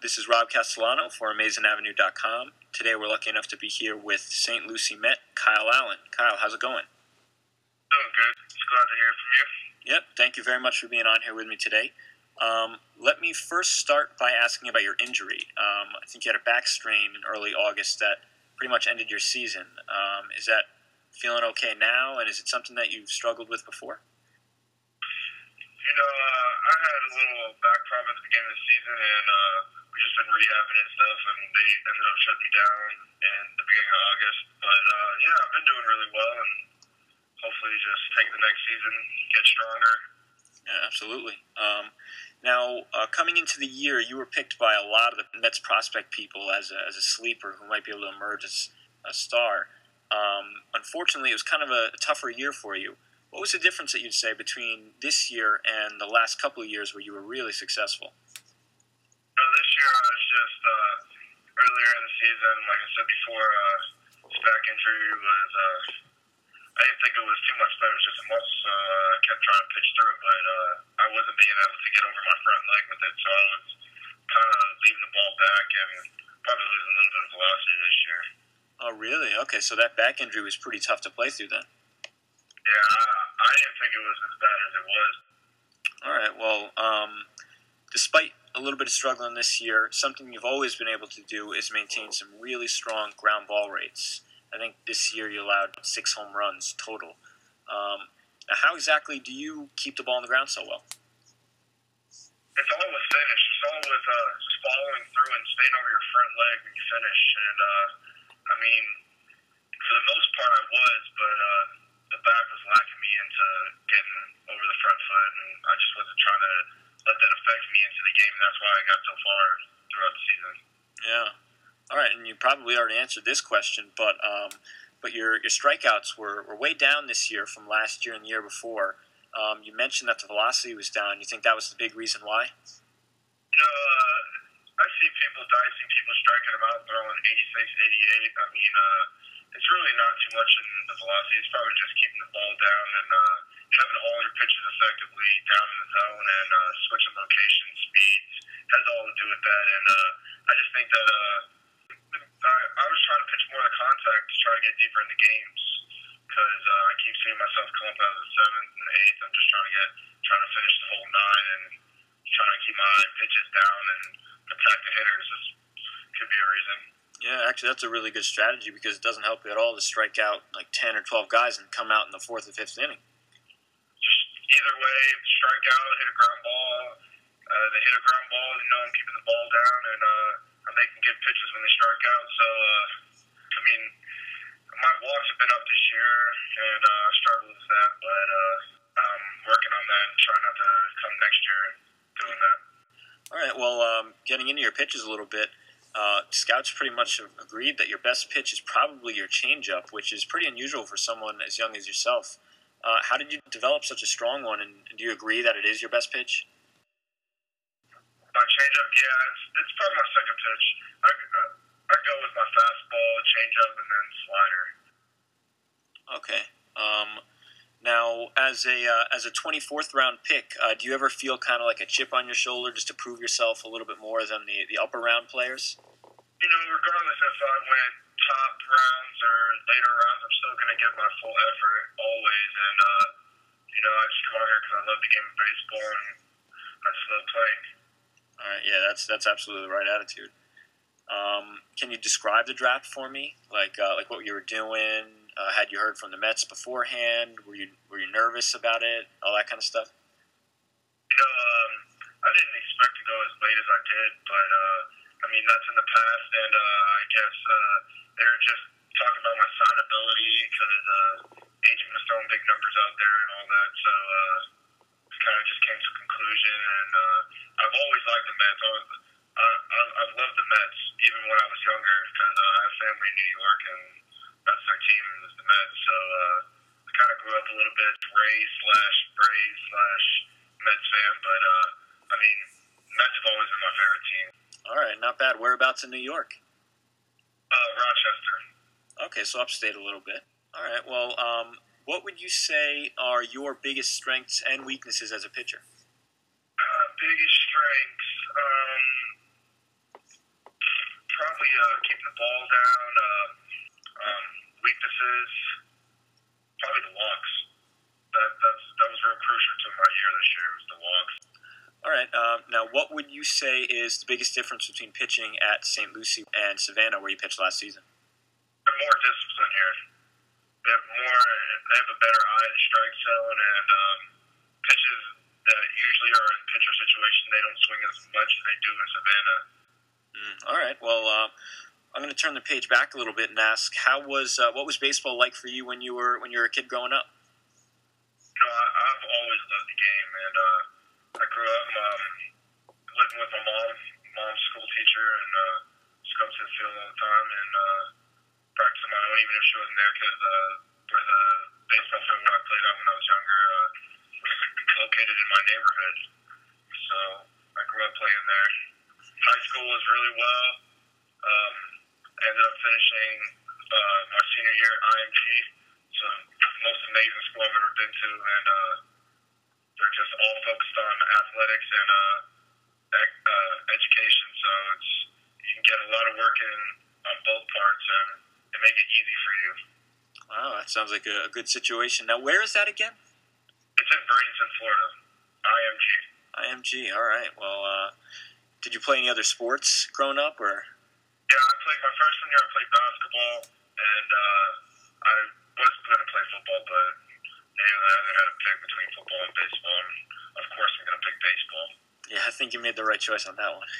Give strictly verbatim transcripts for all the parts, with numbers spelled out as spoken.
This is Rob Castellano for Amazing Avenue dot com. Today we're lucky enough to be here with Saint Lucie Met, Kyle Allen. Kyle, how's it going? Doing good. Just glad to hear from you. Yep, thank you very much for being on here with me today. Um, let me first start by asking about your injury. Um, I think you had a back strain in early August that pretty much ended your season. Um, is that feeling okay now, and is it something that you've struggled with before? You know, uh, I had a little back problem at the beginning of the season, and uh, we just been rehabbing and stuff, and they ended up shutting me down in the beginning of August. But uh, yeah, I've been doing really well, and hopefully just take the next season, get stronger. Yeah, absolutely. Um, now, uh, coming into the year, you were picked by a lot of the Mets prospect people as a, as a sleeper who might be able to emerge as a star. Um, unfortunately, it was kind of a, a tougher year for you. What was the difference that you'd say between this year and the last couple of years where you were really successful? No, this year I was just uh, earlier in the season, like I said before, uh, this back injury was. Uh, I didn't think it was too much better, it was just a muscle, so uh, I kept trying to pitch through it, but uh, I wasn't being able to get over my front leg with it, so I was kind of leaving the ball back and probably losing a little bit of velocity this year. Oh, really? Okay, so that back injury was pretty tough to play through then. Yeah, I, I didn't think it was as bad as it was. All right, well, um, despite a little bit of struggling this year, something you've always been able to do is maintain some really strong ground ball rates. I think this year you allowed six home runs total. Um, now, how exactly do you keep the ball on the ground so well? It's all with finish. It's all with uh, just following through and staying over your front leg when you finish. And, uh, I mean, for the most part I was, but uh, the back was lacking me into getting over the front foot, and I just wasn't trying to let that affect me into the game, and that's why I got so far throughout the season. Yeah. All right, and you probably already answered this question, but um, but your your strikeouts were, were way down this year from last year and the year before. Um, you mentioned that the velocity was down. You think that was the big reason why? You know, uh, I see people dicing, people striking them out, throwing eighty-six, eighty-eight. I mean, uh, it's really not too much in the velocity. It's probably just keeping the ball down and uh, having all your pitches effectively down in the zone and uh, switching locations, speeds. Has all to do with that. And uh, I just think that uh, I, I was trying to pitch more of the contact to try to get deeper in the games because uh, I keep seeing myself come up out of the seventh and the eighth. I'm just trying to get, trying to finish the whole nine and trying to keep my pitches down and attack the hitters. This could be a reason. Yeah, actually, that's a really good strategy because it doesn't help you at all to strike out like ten or twelve guys and come out in the fourth or fifth inning. Just either way, strike out, hit a ground ball. Uh, they hit a ground ball, you know, I'm keeping the ball down, and uh, I'm making good pitches when they strike out. So, uh, I mean, my walks have been up this year, and uh, I struggled with that, but uh, I'm working on that and trying not to come next year and doing that. All right, well, um, getting into your pitches a little bit, uh, scouts pretty much have agreed that your best pitch is probably your changeup, which is pretty unusual for someone as young as yourself. Uh, how did you develop such a strong one, and do you agree that it is your best pitch? My changeup, yeah, it's, it's probably my second pitch. I, uh, I go with my fastball, changeup, and then slider. Okay. Um, now, as a uh, as a twenty-fourth round pick, uh, do you ever feel kind of like a chip on your shoulder just to prove yourself a little bit more than the, the upper round players? You know, regardless if I went top rounds or later rounds, I'm still going to give my full effort always. And, uh, you know, I just come out here because I love the game of baseball, and I just love playing. All right, yeah, that's that's absolutely the right attitude. Um, can you describe the draft for me? Like uh, like what you were doing? Uh, had you heard from the Mets beforehand? Were you were you nervous about it? All that kind of stuff. You know, um, I didn't expect to go as late as I did, but uh, I mean that's in the past, and uh, I guess uh, they were just talking about my signability because uh, agent was throwing big numbers out there and all that, so. Uh, kind of just came to a conclusion, and uh, I've always liked the Mets. I was, I, I, I've loved the Mets even when I was younger because uh, I have family in New York, and that's their team is the Mets. So uh, I kind of grew up a little bit Rays slash Braves slash Mets fan, but uh, I mean, Mets have always been my favorite team. All right, not bad. Whereabouts in New York? Uh, Rochester. Okay, so upstate a little bit. All right, well, um, what would you say are your biggest strengths and weaknesses as a pitcher? Uh, biggest strengths, um, you say is the biggest difference between pitching at Saint Lucie and Savannah, where you pitched last season? They're more disciplined here. They have more. They have a better eye to strike zone, and um, pitches that usually are in pitcher situation, they don't swing as much as they do in Savannah. Mm, all right. Well, uh, I'm going to turn the page back a little bit and ask, how was uh, what was baseball like for you when you were when you were a kid growing up? You know, I, I've always loved the game, and uh, I grew up um, living with my mom, mom's school teacher, and uh, just go to the field all the time and uh, practice on my own, even if she wasn't there, because uh, where the baseball field where I played out when I was younger uh, was located in my neighborhood. So I grew up playing there. High school was really well. Um, ended up finishing uh, my senior year at I M G. So most amazing school I've ever been to, and uh, they're just all focused on athletics and uh, ec- uh, education. So it's you can get a lot of work in on both parts, and they make it easy for you. Wow, that sounds like a, a good situation. Now, where is that again? It's in Bradenton, Florida. I M G. I M G. All right. Well, uh, did you play any other sports growing up, or? Yeah, I played my freshman year. I played basketball, and uh, I was going to play football, but they either had to pick between football and baseball. And of course, I'm going to pick baseball. Yeah, I think you made the right choice on that one.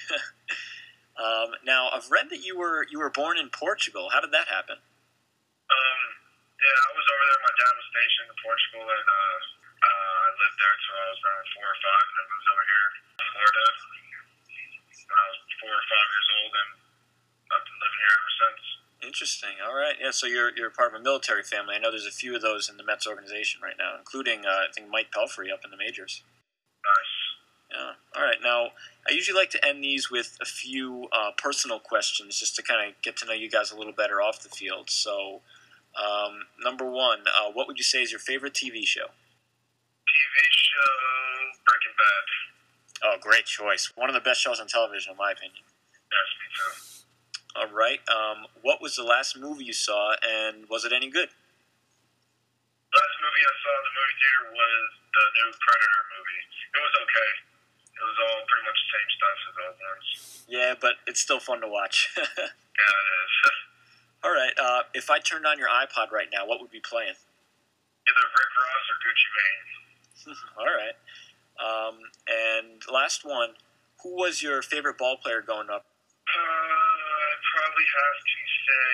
um, now, I've read that you were you were born in Portugal. How did that happen? Um, yeah, I was over there. My dad was stationed in Portugal, and uh, uh, I lived there until I was around four or five, and I moved over here to Florida when I was four or five years old, and I've been living here ever since. Interesting. All right. Yeah. So you're you're part of a military family. I know there's a few of those in the Mets organization right now, including uh, I think Mike Pelfrey up in the majors. Nice. Yeah. All right. Now, I usually like to end these with a few uh, personal questions, just to kind of get to know you guys a little better off the field. So, um, number one, uh, what would you say is your favorite T V show? T V show Breaking Bad. Oh, great choice. One of the best shows on television, in my opinion. Yes, me too. All right. Um, what was the last movie you saw, and was it any good? Last movie I saw in the movie theater was the new Predator movie. It was okay. It was all pretty much the same stuff as the old ones. Yeah, but it's still fun to watch. Yeah, it is. All right. Uh, if I turned on your iPod right now, what would be playing? Either Rick Ross or Gucci Mane. All right. Um, and last one, who was your favorite ball player growing up? Uh, I'd probably have to say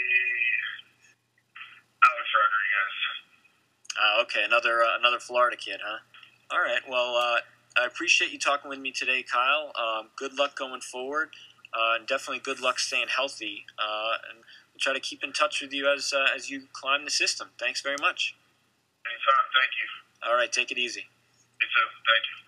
Alex Rodriguez. Uh, okay, another uh, another Florida kid, huh? All right. Well, uh, I appreciate you talking with me today, Kyle. Um, good luck going forward, uh, and definitely good luck staying healthy. Uh, and we'll try to keep in touch with you as uh, as you climb the system. Thanks very much. Anytime. Thank you. All right. Take it easy. You too. Thank you.